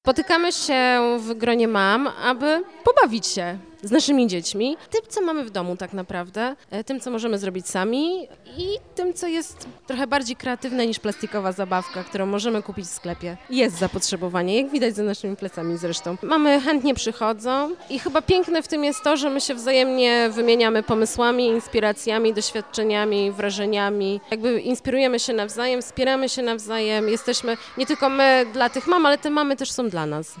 Spotykamy się w gronie mam, aby pobawić się z naszymi dziećmi, tym, co mamy w domu tak naprawdę, tym, co możemy zrobić sami i tym, co jest trochę bardziej kreatywne niż plastikowa zabawka, którą możemy kupić w sklepie. Jest zapotrzebowanie, jak widać za naszymi plecami zresztą. Mamy chętnie przychodzą i chyba piękne w tym jest to, że my się wzajemnie wymieniamy pomysłami, inspiracjami, doświadczeniami, wrażeniami. Jakby inspirujemy się nawzajem, wspieramy się nawzajem, jesteśmy nie tylko my dla tych mam, ale te mamy też są dla nas.